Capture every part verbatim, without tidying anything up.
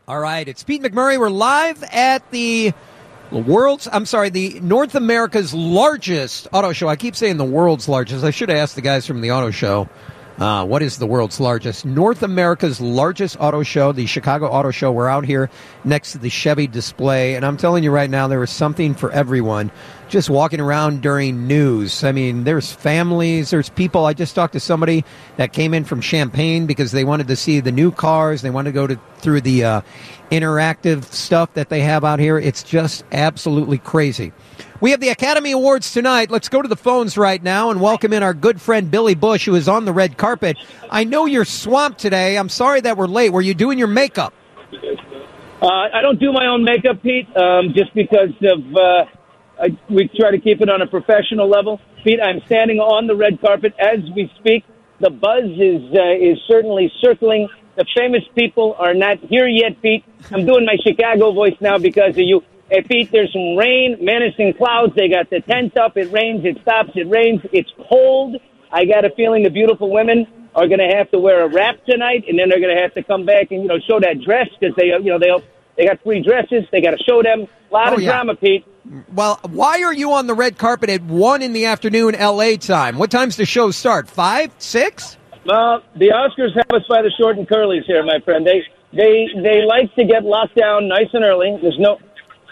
All right, it's Pete McMurray. We're live at the world's, I'm sorry, the North America's largest auto show. I keep saying the world's largest. I should have asked the guys from the auto show, uh, what is the world's largest? North America's largest auto show, the Chicago Auto Show. We're out here next to the Chevy display, and I'm telling you right now, there is something for everyone. Just walking around during news. I mean, there's families, there's people. I just talked to somebody that came in from Champaign because they wanted to see the new cars. They wanted to go to, through the uh, interactive stuff that they have out here. It's just absolutely crazy. We have the Academy Awards tonight. Let's go to the phones right now and welcome in our good friend Billy Bush, who is on the red carpet. I know you're swamped today. I'm sorry that we're late. Were you doing your makeup? Uh, I don't do my own makeup, Pete, um, just because of... Uh I, we try to keep it on a professional level. Pete, I'm standing on the red carpet as we speak. The buzz is uh, is certainly circling. The famous people are not here yet, Pete. I'm doing my Chicago voice now because of you. Hey, Pete, there's some rain, menacing clouds. They got the tent up. It rains, it stops, it rains. It's cold. I got a feeling the beautiful women are going to have to wear a wrap tonight, and then they're going to have to come back and, you know, show that dress because they, you know, they they got free dresses. They got to show them. A lot oh, of yeah. drama, Pete. Well, why are you on the red carpet at one in the afternoon L A time? What time's the show start? Five, six? Well, the Oscars have us by the short and curlies here, my friend. They they they like to get locked down nice and early. There's no,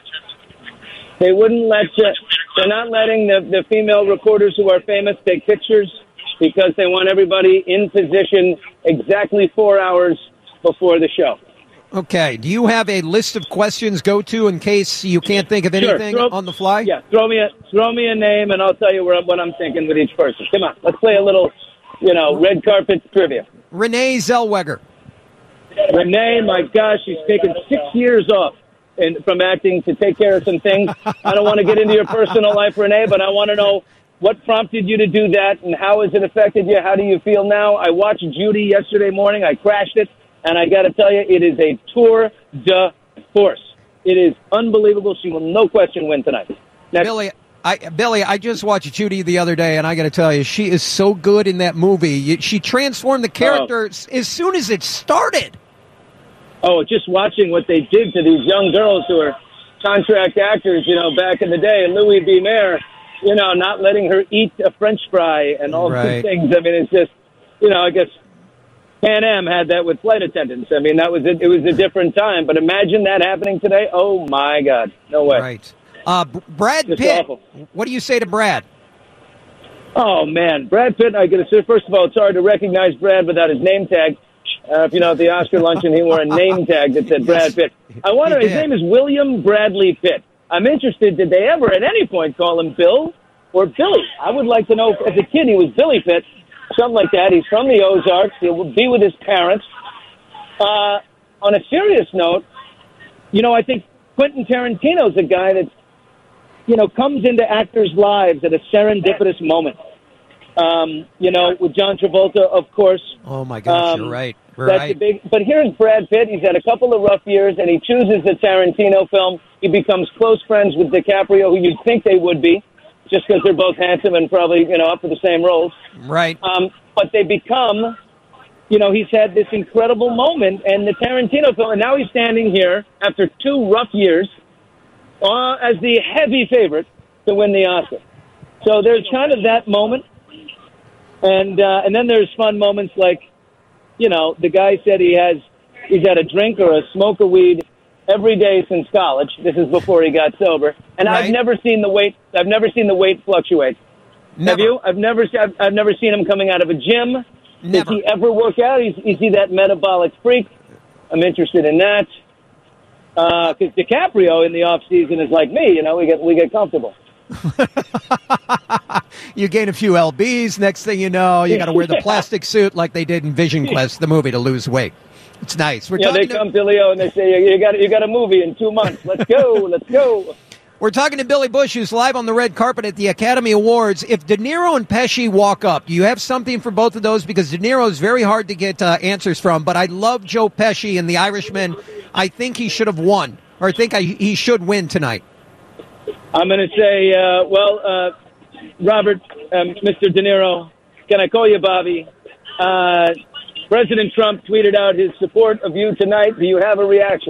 they wouldn't let you, they're not letting the, the female reporters who are famous take pictures because they want everybody in position exactly four hours before the show. Okay. Do you have a list of questions go to in case you can't think of anything sure. throw, on the fly? Yeah, throw me a throw me a name and I'll tell you where, what I'm thinking with each person. Come on, let's play a little, you know, red carpet trivia. Renee Zellweger. Renee, my gosh, she's taken six years off in, from acting to take care of some things. I don't want to get into your personal life, Renee, but I want to know what prompted you to do that and how has it affected you? How do you feel now? I watched Judy yesterday morning. I crashed it. And I got to tell you, it is a tour de force. It is unbelievable. She will, no question, win tonight. Next. Billy, I, Billy, I just watched Judy the other day, and I got to tell you, she is so good in that movie. She transformed the character oh. as soon as it started. Oh, just watching what they did to these young girls who are contract actors, you know, back in the day, Louis B. Mayer, you know, not letting her eat a French fry and all right. these things. I mean, it's just, you know, I guess Pan Am had that with flight attendants. I mean, that was it. It was a different time. But imagine that happening today. Oh, my God. No way. Right. Uh, Brad Just Pitt, awful. What do you say to Brad? Oh, man. Brad Pitt, I got to say, first of all, it's hard to recognize Brad without his name tag. Uh, if you know, at the Oscar luncheon, he wore a name tag that said Brad Pitt. I wonder, his name is William Bradley Pitt. I'm interested, did they ever at any point call him Bill or Billy? I would like to know, as a kid, he was Billy Pitt. Something like that. He's from the Ozarks. He'll be with his parents. Uh, on a serious note, you know, I think Quentin Tarantino's a guy that, you know, comes into actors' lives at a serendipitous moment. Um, you know, with John Travolta, of course. Oh, my gosh, um, you're right. We're that's right. a big, but here's Brad Pitt. He's had a couple of rough years, and he chooses the Tarantino film. He becomes close friends with DiCaprio, who you'd think they would be, just because they're both handsome and probably, you know, up for the same roles. Right. Um, but they become, you know, he's had this incredible moment, and the Tarantino film, and now he's standing here after two rough years uh, as the heavy favorite to win the Oscar. So there's kind of that moment, and uh, and then there's fun moments like, you know, the guy said he has, he's had a drink or a smoke of weed every day since college. This is before he got sober. And right. I've never seen the weight, I've never seen the weight fluctuate. Never. Have you? I've never, I've, I've never seen him coming out of a gym. Never. Does he ever work out? Is, is he that metabolic freak? I'm interested in that. Because uh, DiCaprio in the off season is like me, you know, we get, we get comfortable. You gain a few L Bs. Next thing you know, you got to wear the plastic suit like they did in Vision Quest, the movie, to lose weight. It's nice. We're yeah, they to, come to Leo and they say, you got you got a movie in two months. Let's go. Let's go. We're talking to Billy Bush, who's live on the red carpet at the Academy Awards. If De Niro and Pesci walk up, do you have something for both of those? Because De Niro is very hard to get uh, answers from, but I love Joe Pesci and The Irishman. I think he should have won, or I think I, he should win tonight. I'm going to say, uh, well, uh, Robert, um, Mister De Niro, can I call you Bobby? Uh, President Trump tweeted out his support of you tonight. Do you have a reaction?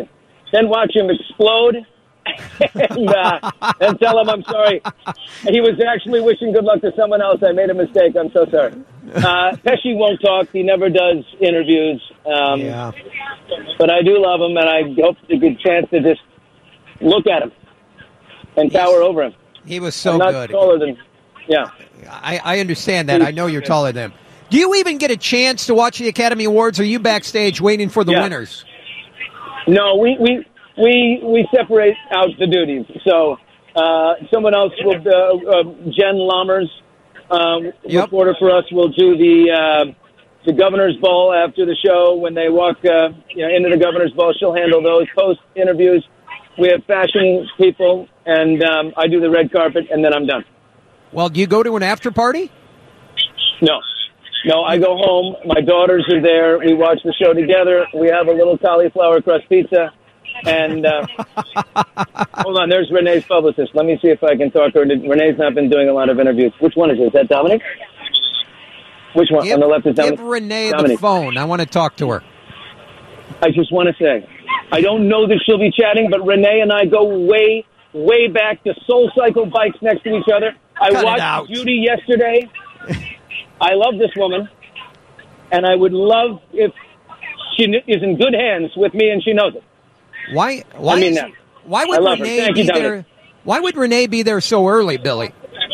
then watch him explode, and, uh, and tell him I'm sorry. He was actually wishing good luck to someone else. I made a mistake. I'm so sorry. Uh, Pesci won't talk. He never does interviews. Um, yeah. But I do love him, and I hope to get a chance to just look at him and tower He's, over him. He was so I'm not good. taller than, yeah. I, I understand that. I know you're taller than him. Do you even get a chance to watch the Academy Awards, or are you backstage waiting for the yeah. winners? No, we, we, we, we separate out the duties. So uh, someone else will, uh, uh, Jen Lammers, um, yep. reporter for us, will do the uh, the Governor's Ball after the show. When they walk uh, you know, into the Governor's Ball, she'll handle those post-interviews. We have fashion people, and um, I do the red carpet, and then I'm done. Well, do you go to an after party? No. No, I go home. My daughters are there. We watch the show together. We have a little cauliflower crust pizza. And uh, hold on, there's Renee's publicist. Let me see if I can talk to her. Renee's not been doing a lot of interviews. Which one is it? Is that Dominic? Which one? Give, on the left is Dominic. Give Renee Dominic. the phone. I want to talk to her. I just want to say, I don't know that she'll be chatting, but Renee and I go way, way back to Soul Cycle bikes next to each other. I Cut watched Judy yesterday. I love this woman, and I would love if she is in good hands with me and she knows it. Why? Why? I mean is, that. Why would Renee be you, there? Why would Renee be there so early, Billy?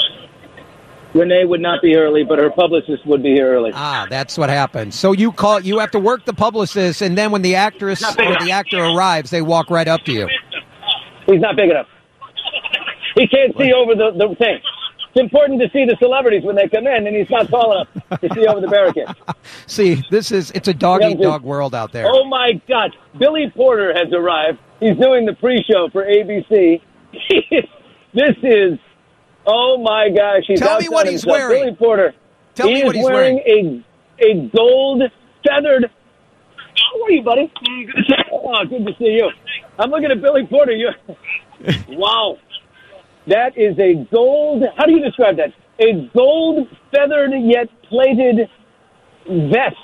Renee would not be early, but her publicist would be here early. Ah, that's what happens. So you call. You have to work the publicist, and then when the actress or enough. the actor arrives, they walk right up to you. He's not big enough. He can't see over the, the thing. It's important to see the celebrities when they come in, and he's not tall enough to see over the barricade. See, this is, it's a dog-eat-dog world out there. Oh, my God. Billy Porter has arrived. He's doing the pre-show for A B C. This is, oh, my gosh. He's Tell me what he's himself. wearing. Billy Porter. Tell he me is what he's wearing. wearing. A, a gold feathered. How are you, buddy? Good to see you. Oh, good to see you. I'm looking at Billy Porter. You. Wow. That is a gold, how do you describe that? A gold feathered yet plated vest.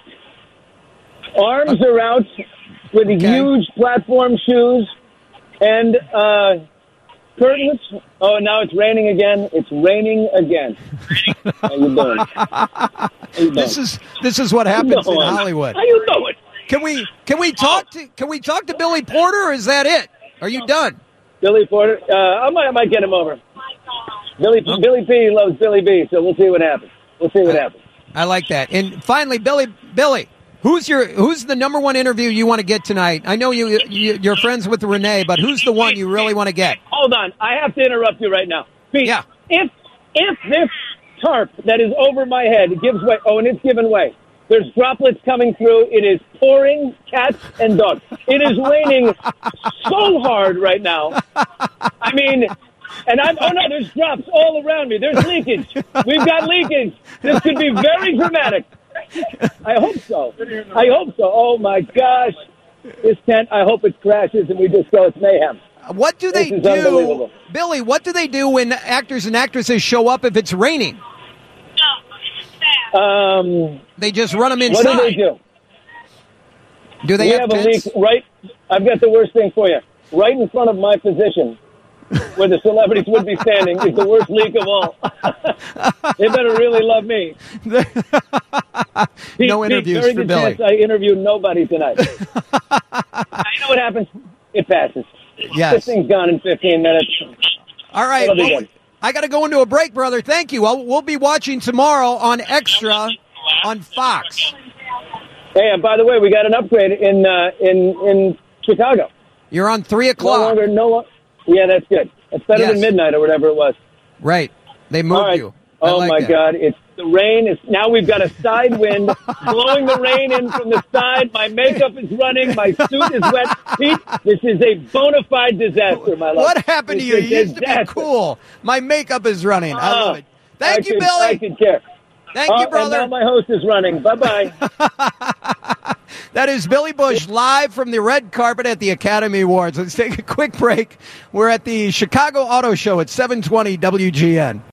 Arms are out with Okay. huge platform shoes and uh, curtains. Oh, now it's raining again. It's raining again. How you doing? How you doing? This is this is what happens in Hollywood. How you doing? Can we can we talk to can we talk to Billy Porter, or is that it? Are you done? Billy Porter, uh, I might, I might get him over. Billy, Billy P loves Billy B, so we'll see what happens. We'll see what I, happens. I like that. And finally, Billy, Billy, who's your who's the number one interview you want to get tonight? I know you, you you're friends with Renee, but who's the one you really want to get? Hold on, I have to interrupt you right now. Pete, yeah. If if this tarp that is over my head gives way, oh, and it's given way. There's droplets coming through. It is pouring cats and dogs. It is raining so hard right now. I mean, and I'm, oh no, there's drops all around me. There's leakage. We've got leakage. This could be very dramatic. I hope so. I hope so. Oh my gosh. This tent, I hope it crashes and we just go, it's mayhem. What do they This is do, unbelievable. Billy, what do they do when actors and actresses show up if it's raining? Um, They just run them inside. what do they do? Do they we have, have a tents? leak right. I've got the worst thing for you. Right in front of my position, where the celebrities would be standing, is the worst leak of all. They better really love me. no Pete, interviews Pete, very for good Billy. chance I interviewed nobody tonight. You know what happens? It passes. Yes. This thing's gone in fifteen minutes. All right. It'll be Well, good. I got to go into a break, brother. Thank you. Well, we'll be watching tomorrow on Extra on Fox. Hey, and by the way, we got an upgrade in uh, in in Chicago. You're on three No o'clock. longer, no. lo- Yeah, that's good. It's better Yes. than midnight or whatever it was. Right. They moved All right. you. I Oh like my that. God! It's the rain. Is now we've got a side wind blowing the rain in from the side. My makeup is running. My suit is wet. Pete, this is a bona fide disaster, my love. What happened to you? It's You a used to be disaster. cool. My makeup is running. I love it. Thank I you, could, I Billy. could care. Thank Oh, you, brother. And now my host is running. Bye bye. That is Billy Bush live from the red carpet at the Academy Awards. Let's take a quick break. We're at the Chicago Auto Show at seven twenty W G N.